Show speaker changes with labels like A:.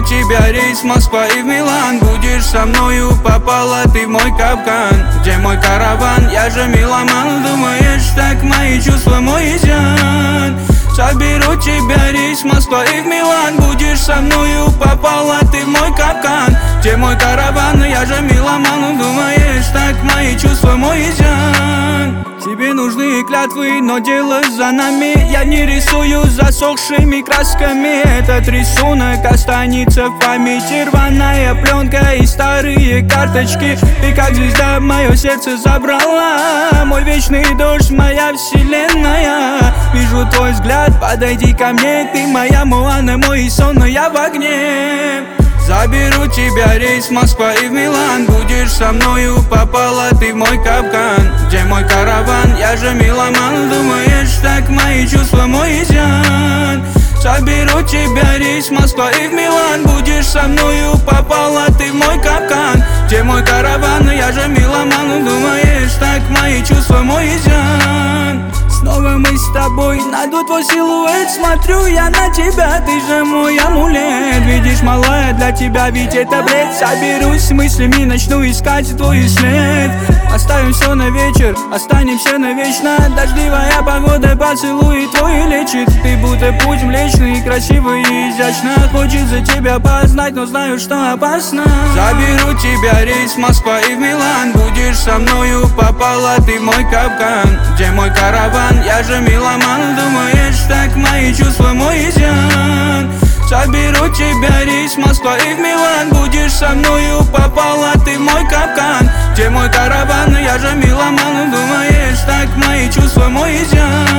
A: тебя рейс Москва и в Милан. Будешь со мною, попала ты в мой капкан. Где мой караван? Я же меломан. Думаешь, так мои чувства, мой изъян. Соберу тебя рейс Москва и в Милан. Будешь со мною, попала ты в мой капкан. Где мой караван? Я же меломан. Думаешь, так мои чувства, мой изъян. Тебе нужны клятвы, но дело за нами. Я не рисую засохшими красками. Этот рисунок останется в памяти. Рваная пленка и старые карточки. Ты как звезда мое сердце забрала. Мой вечный дождь, моя вселенная. Вижу твой взгляд, подойди ко мне. Ты моя Моана, мой сон, но я в огне. Заберу тебя рейс Москва и в Милан. Будешь со мною, попала ты в мой капкан. Где мой караван? Я же меломан. Думаешь, так мои чувства, мой изъян. Соберу тебя рейс Москва и в Милан. Будешь со мною, попала ты в мой капкан. Где мой караван? Я же меломан. Думаешь, так мои чувства, мой изъян. Снова мы с тобой, найду твой силуэт. Смотрю я на тебя, ты же мой амулет. Видишь, малая, для тебя ведь это бред. Соберусь с мыслями, начну искать твой след. Оставим все на вечер, останемся навечно. Дождливая погода, поцелуй твой лечит. Ты будто путь млечный, красивый и изящно. Хочется тебя познать, но знаю, что опасно. Заберу тебя рейс Москва и в Милан. Будешь со мною, попала ты в мой капкан. Где мой караван? Я же меломан. Думаешь, так мои чувства, мой изъян. Соберу тебя рейс Москва и в Милан. Будешь со мною, попала ты в мой капкан. Где мой караван? Я же меломан. Думаешь, так мои чувства, мой изъян.